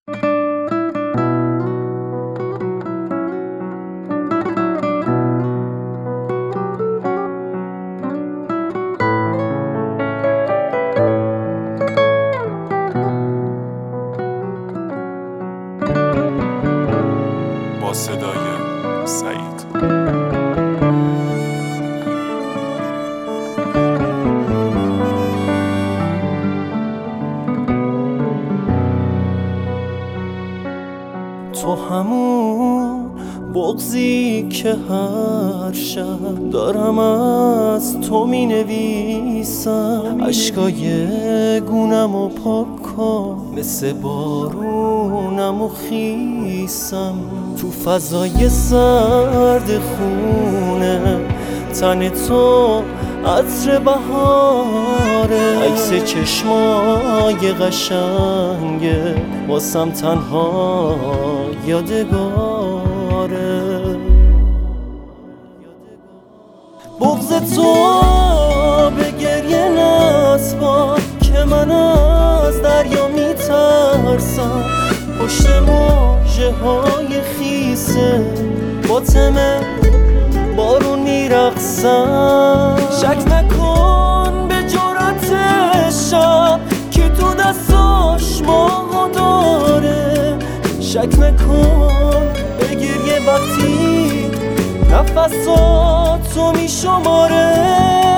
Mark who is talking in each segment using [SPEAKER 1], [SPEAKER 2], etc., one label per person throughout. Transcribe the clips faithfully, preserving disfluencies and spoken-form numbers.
[SPEAKER 1] با صدای سعید.
[SPEAKER 2] تو همون بغضی که هر شب دارم از تو می نویسم، عشقای گونم و پاک کن، مثل بارونم و خیسم. تو فضای سرد خونه تن تو عطر بهاره، عکس چشمای قشنگه واسم تنها یادگاره. بغض تو به گریه نسبار که من از دریا میترسم، پشت موجه های خیسه با تمه بارون میرقصم. شک نکن به جرأت شب که تو دستاش ماهو داره، شک نکن به گریه وقتی نفساتو میشماره.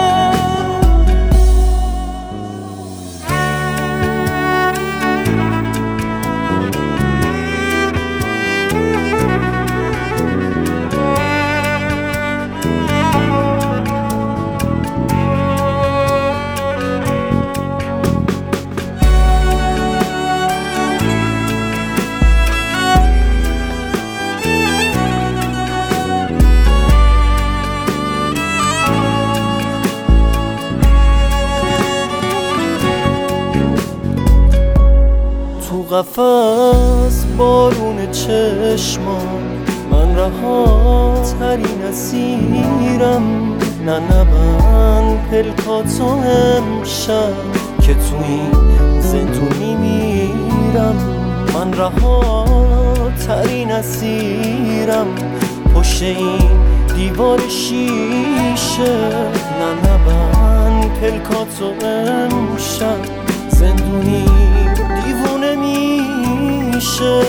[SPEAKER 2] تو قفس بارون چشمان من رها ترین اسیرم، نه نبند پلکاتو امشب که تو این زندون میمیرم. من رها ترین اسیرم پشت این دیوار شیشه، نه نبند پلکاتو امشب زندونی دیوونه میشه.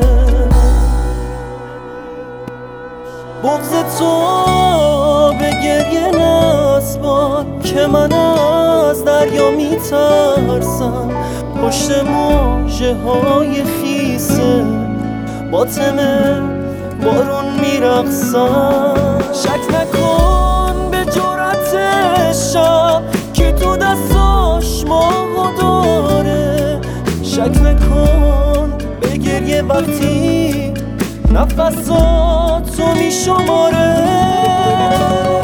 [SPEAKER 2] بغض تو به گریه نسبار که من از دریا میترسم، پشت موجه های خیسه با تمه بارون میرقصم. شک نکن به جرأت شب که تو دستاش ماهو داره، شک نکن به گریه وقتی نفساتو میشماره.